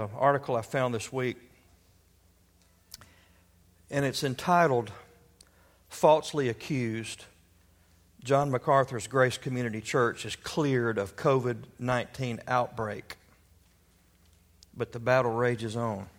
article I found this week, and it's entitled, "Falsely Accused, John MacArthur's Grace Community Church is Cleared of COVID-19 Outbreak, but the battle rages on."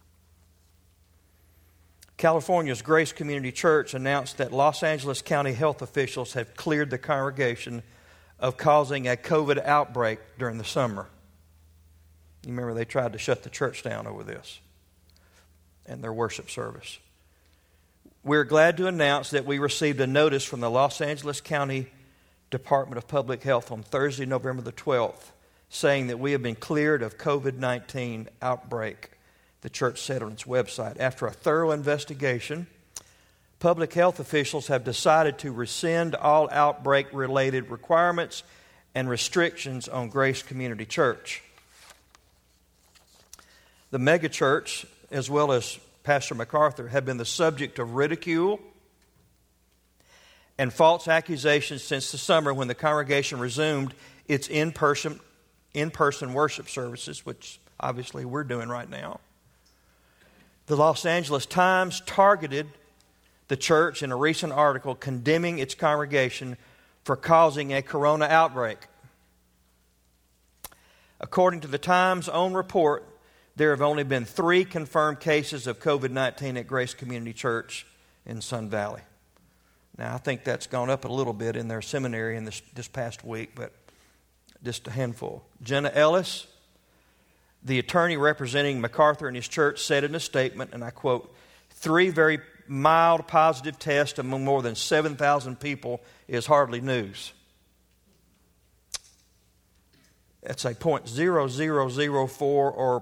California's Grace Community Church announced that Los Angeles County health officials have cleared the congregation of causing a COVID outbreak during the summer. You remember they tried to shut the church down over this and their worship service. We're glad to announce that we received a notice from the Los Angeles County Department of Public Health on Thursday, November the 12th, saying that we have been cleared of COVID-19 outbreak, the church said on its website. After a thorough investigation, public health officials have decided to rescind all outbreak-related requirements and restrictions on Grace Community Church. The megachurch, as well as Pastor MacArthur, have been the subject of ridicule and false accusations since the summer when the congregation resumed its in-person worship services, which obviously we're doing right now. The Los Angeles Times targeted the church in a recent article condemning its congregation for causing a corona outbreak. According to the Times' own report, there have only been 3 confirmed cases of COVID-19 at Grace Community Church in Sun Valley. Now, I think that's gone up a little bit in their seminary in this past week, but just a handful. Jenna Ellis, the attorney representing MacArthur and his church, said in a statement, and I quote, "3 very mild positive tests among more than 7,000 people is hardly news." That's a 0.0004 or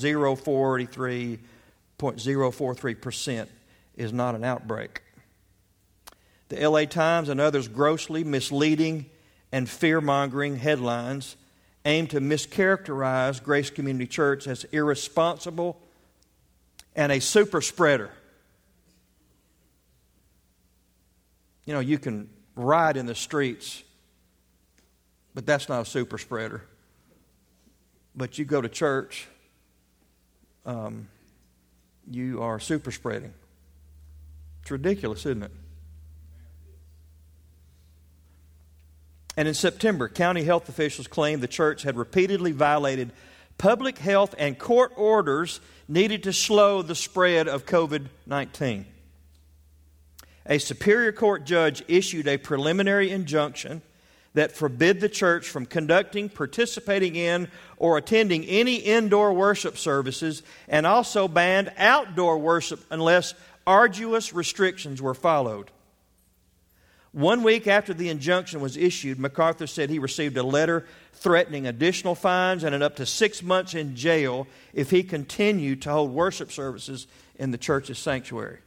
0.0443% is not an outbreak. The LA Times and others' grossly misleading and fear-mongering headlines aim to mischaracterize Grace Community Church as irresponsible and a super spreader. You know, you can ride in the streets, but that's not a super spreader. But you go to church, you are super spreading. It's ridiculous, isn't it? And in September, county health officials claimed the church had repeatedly violated public health and court orders needed to slow the spread of COVID-19. A Superior Court judge issued a preliminary injunction that forbid the church from conducting, participating in, or attending any indoor worship services, and also banned outdoor worship unless arduous restrictions were followed. 1 week after the injunction was issued, MacArthur said he received a letter threatening additional fines and up to 6 months in jail if he continued to hold worship services in the church's sanctuary.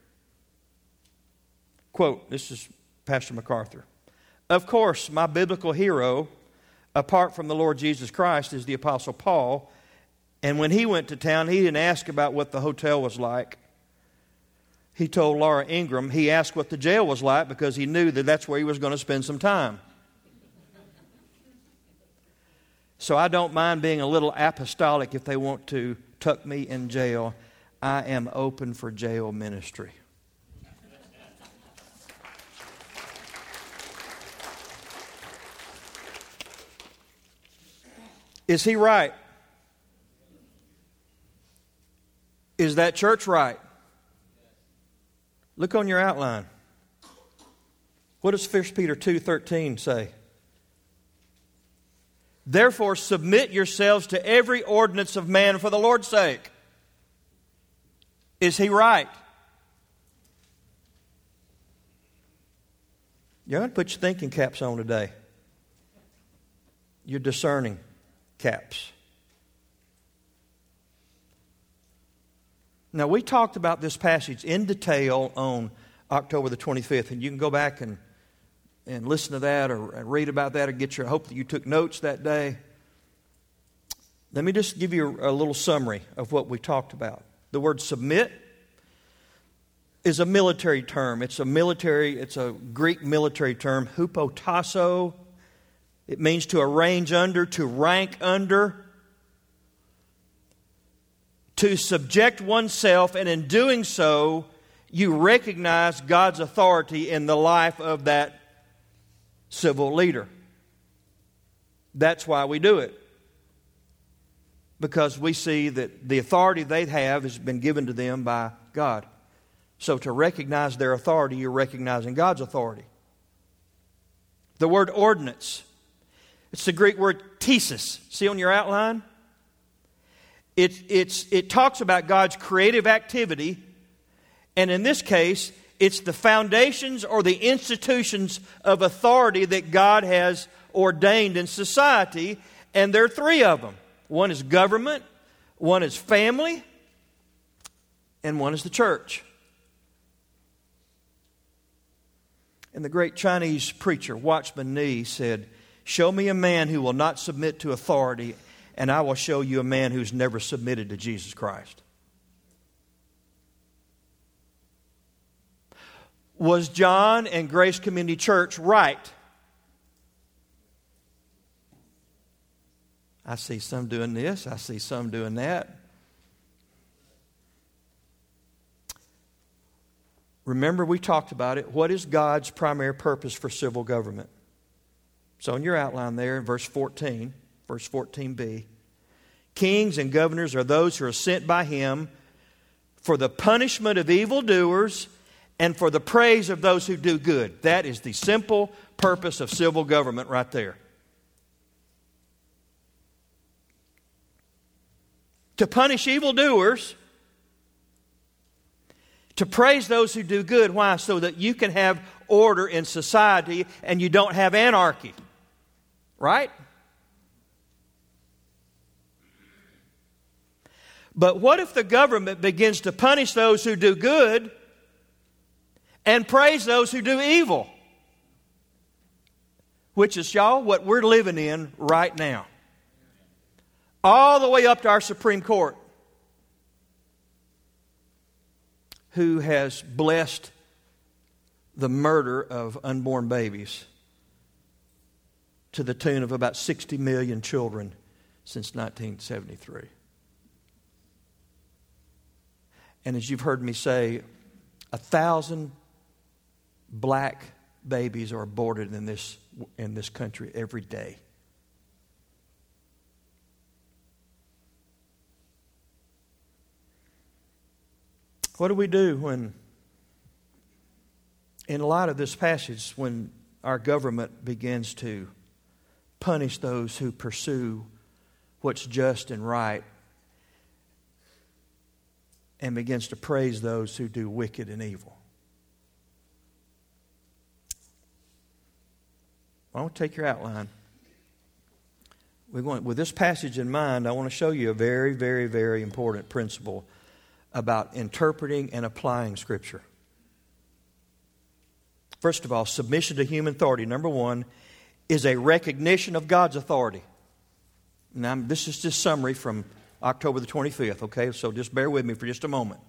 Quote, this is Pastor MacArthur. "Of course, my biblical hero, apart from the Lord Jesus Christ, is the Apostle Paul. And when he went to town, he didn't ask about what the hotel was like. He told Laura Ingram he asked what the jail was like because he knew that that's where he was going to spend some time. So I don't mind being a little apostolic if they want to tuck me in jail. I am open for jail ministry." Is he right? Is that church right? Look on your outline. What does 1 Peter 2:13 say? "Therefore submit yourselves to every ordinance of man for the Lord's sake." Is he right? You're going to put your thinking caps on today. You're discerning caps. Now, we talked about this passage in detail on October the 25th, and you can go back and listen to that or read about that or I hope that you took notes that day. Let me just give you a little summary of what we talked about. The word submit is a military term. It's a Greek military term, hupotasso. It means to arrange under, to rank under. to subject oneself, and in doing so, you recognize God's authority in the life of that civil leader. That's why we do it. Because we see that the authority they have has been given to them by God. So to recognize their authority, you're recognizing God's authority. The word ordinance, it's the Greek word thesis. See on your outline? It talks about God's creative activity, and in this case, it's the foundations or the institutions of authority that God has ordained in society, and there are three of them. One is government, one is family, and one is the church. And the great Chinese preacher, Watchman Nee, said, "Show me a man who will not submit to authority, and I will show you a man who's never submitted to Jesus Christ." Was John and Grace Community Church right? I see some doing this. I see some doing that. Remember, we talked about it. What is God's primary purpose for civil government? So in your outline there, verse 14, verse 14b, kings and governors are those who are sent by Him for the punishment of evildoers and for the praise of those who do good. That is the simple purpose of civil government right there. To punish evildoers, to praise those who do good. Why? So that you can have order in society and you don't have anarchy. Right? But what if the government begins to punish those who do good and praise those who do evil? Which is, y'all, what we're living in right now. All the way up to our Supreme Court, who has blessed the murder of unborn babies to the tune of about 60 million children since 1973. And as you've heard me say, 1,000 black babies are aborted in this country every day. What do we do when, in light of this passage, when our government begins to punish those who pursue what's just and right and begins to praise those who do wicked and evil? I want to take your outline. With this passage in mind, I want to show you a very, very, very important principle about interpreting and applying Scripture. First of all, submission to human authority, number one, is a recognition of God's authority. Now, this is just summary from October the 25th, okay? So just bear with me for just a moment.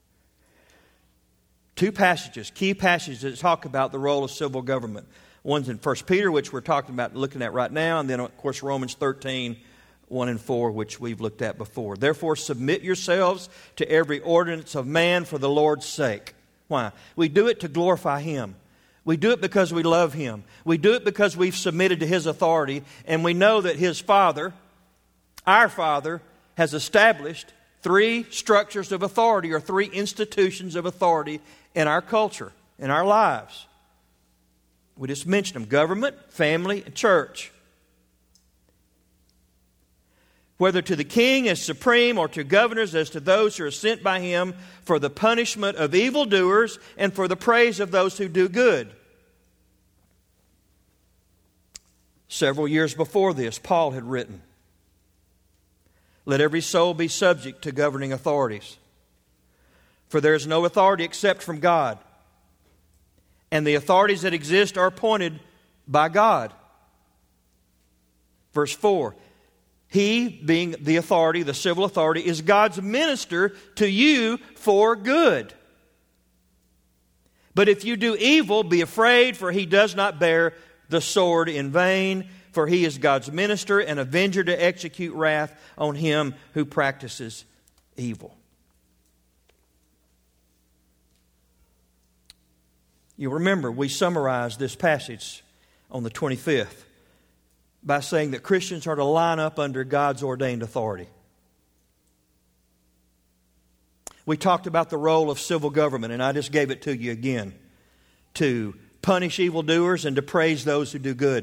Two passages, key passages that talk about the role of civil government. One's in 1 Peter, which we're talking about, looking at right now, and then, of course, Romans 13, 1 and 4, which we've looked at before. Therefore, submit yourselves to every ordinance of man for the Lord's sake. Why? We do it to glorify Him. We do it because we love Him. We do it because we've submitted to His authority, and we know that His Father, our Father, has established three structures of authority, or three institutions of authority in our culture, in our lives. We just mentioned them: government, family, and church. Whether to the king as supreme or to governors as to those who are sent by him for the punishment of evildoers and for the praise of those who do good. Several years before this, Paul had written, "Let every soul be subject to governing authorities. For there is no authority except from God, and the authorities that exist are appointed by God." Verse 4, He, being the authority, the civil authority, is God's minister to you for good. But if you do evil, be afraid, for He does not bear the sword in vain, for He is God's minister and avenger to execute wrath on him who practices evil. You remember, we summarized this passage on the 25th by saying that Christians are to line up under God's ordained authority. We talked about the role of civil government, and I just gave it to you again, to punish evildoers and to praise those who do good.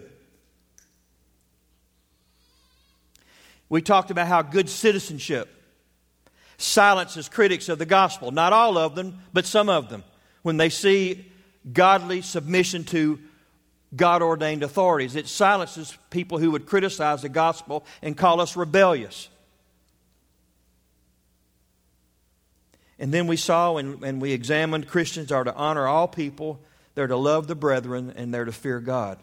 We talked about how good citizenship silences critics of the gospel. Not all of them, but some of them. When they see godly submission to God-ordained authorities, it silences people who would criticize the gospel and call us rebellious. And then we saw and we examined Christians are to honor all people, they're to love the brethren, and they're to fear God.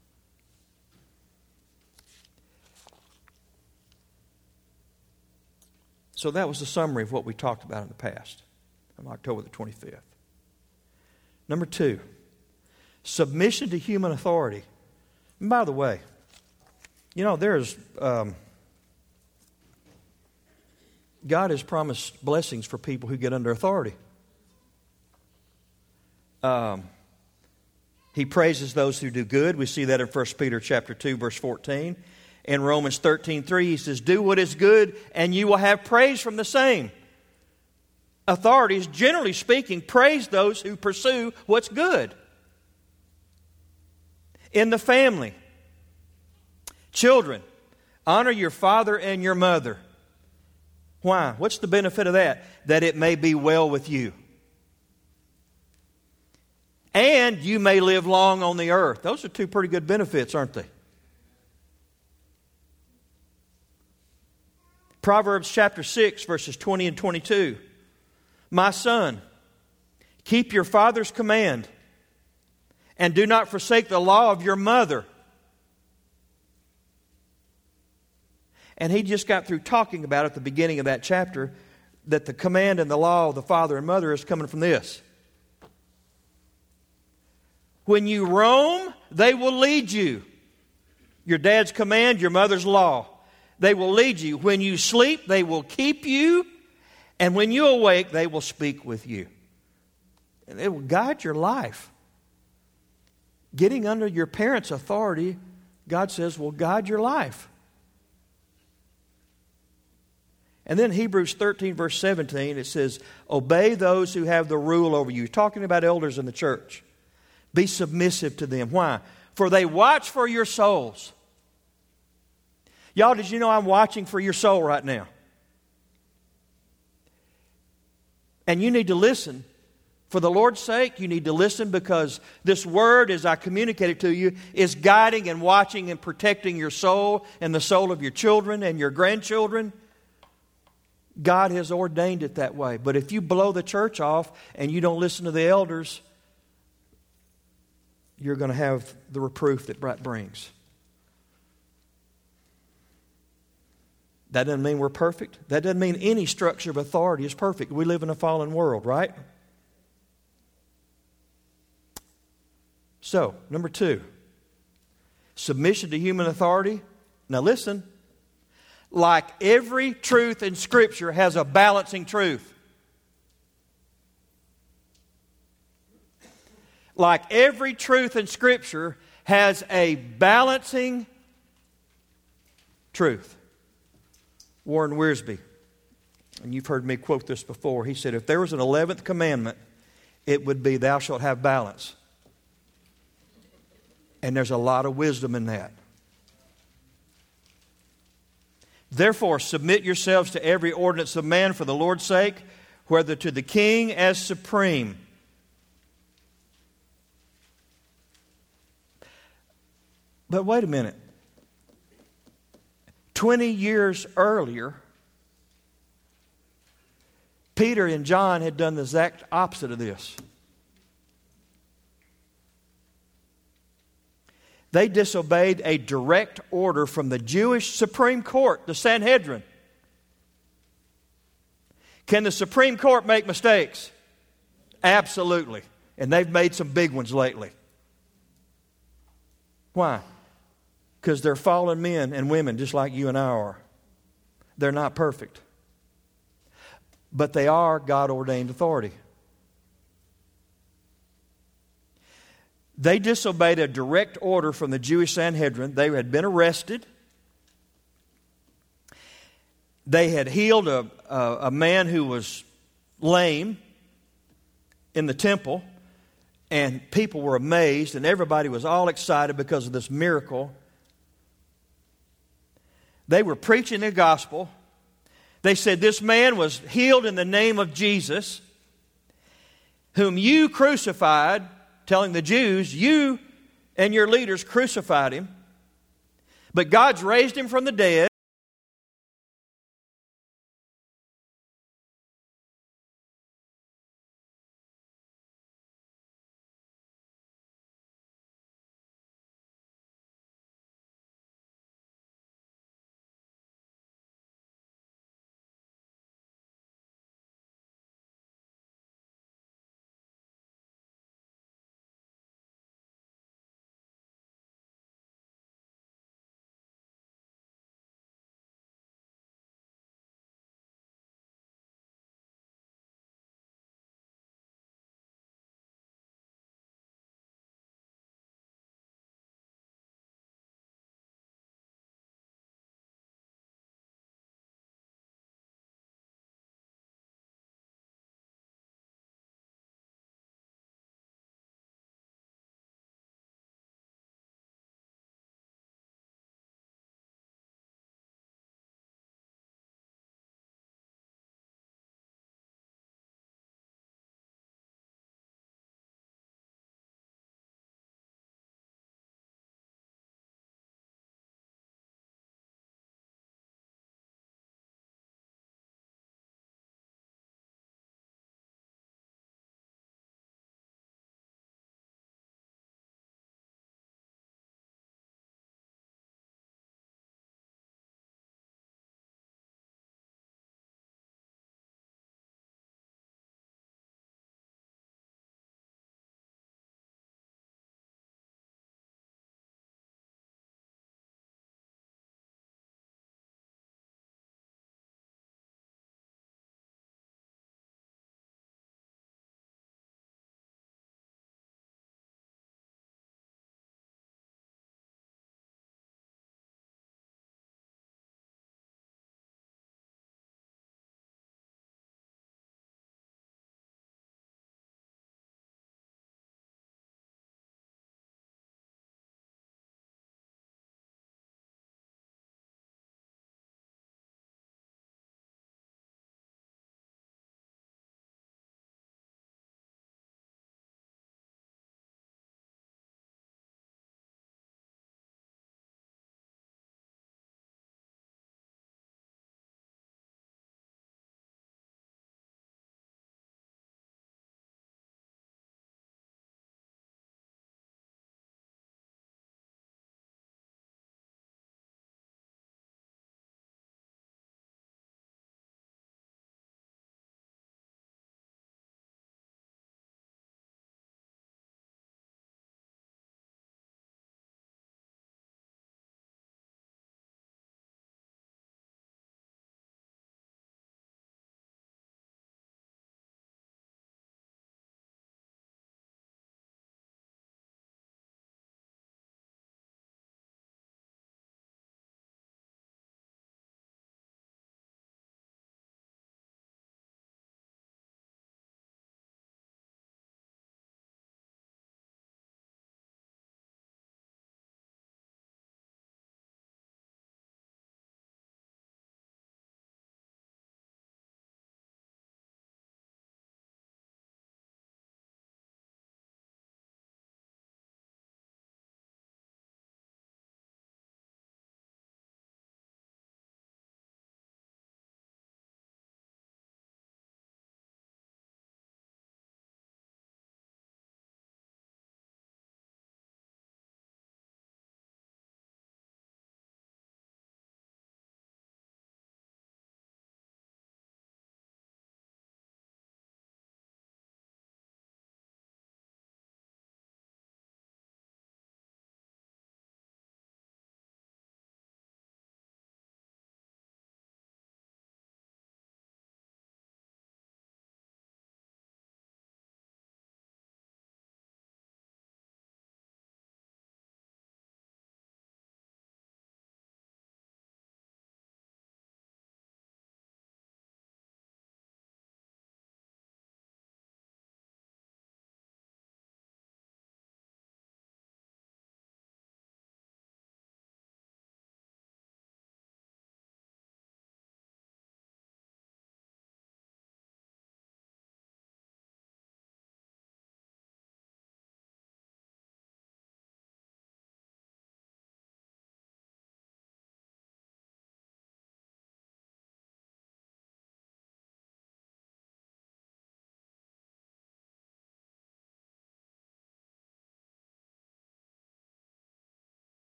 So that was the summary of what we talked about in the past, on October the 25th. Number 2, submission to human authority. And by the way, you know, God has promised blessings for people who get under authority. He praises those who do good. We see that in 1 Peter chapter 2, verse 14. In Romans 13:3, he says, do what is good, and you will have praise from the same. Authorities, generally speaking, praise those who pursue what's good. In the family, children, honor your father and your mother. Why? What's the benefit of that? That it may be well with you. And you may live long on the earth. Those are two pretty good benefits, aren't they? Proverbs chapter 6, verses 20 and 22. My son, keep your father's command, and do not forsake the law of your mother. And he just got through talking about at the beginning of that chapter that the command and the law of the father and mother is coming from this. When you roam, they will lead you. Your dad's command, your mother's law. They will lead you. When you sleep, they will keep you. And when you awake, they will speak with you. And they will guide your life. Getting under your parents' authority, God says, will guide your life. And then Hebrews 13, verse 17, it says, obey those who have the rule over you. Talking about elders in the church. Be submissive to them. Why? For they watch for your souls. Y'all, did you know I'm watching for your soul right now? And you need to listen. For the Lord's sake, you need to listen because this word, as I communicate it to you, is guiding and watching and protecting your soul and the soul of your children and your grandchildren. God has ordained it that way. But if you blow the church off and you don't listen to the elders, you're going to have the reproof that that brings. That doesn't mean we're perfect. That doesn't mean any structure of authority is perfect. We live in a fallen world, right? So, number 2, submission to human authority. Now listen, like every truth in Scripture has a balancing truth. Like every truth in Scripture has a balancing truth. Warren Wiersbe, and you've heard me quote this before, he said, if there was an 11th commandment, it would be, thou shalt have balance. And there's a lot of wisdom in that. Therefore, submit yourselves to every ordinance of man for the Lord's sake, whether to the king as supreme. But wait a minute. 20 years earlier, Peter and John had done the exact opposite of this. They disobeyed a direct order from the Jewish Supreme Court, the Sanhedrin. Can the Supreme Court make mistakes? Absolutely. And they've made some big ones lately. Why? Because they're fallen men and women just like you and I are. They're not perfect. but they are God-ordained authority. They disobeyed a direct order from the Jewish Sanhedrin. They had been arrested. They had healed a man who was lame in the temple, and people were amazed, and everybody was all excited because of this miracle. They were preaching the gospel. They said, this man was healed in the name of Jesus, whom you crucified, telling the Jews, you and your leaders crucified him, but God's raised him from the dead.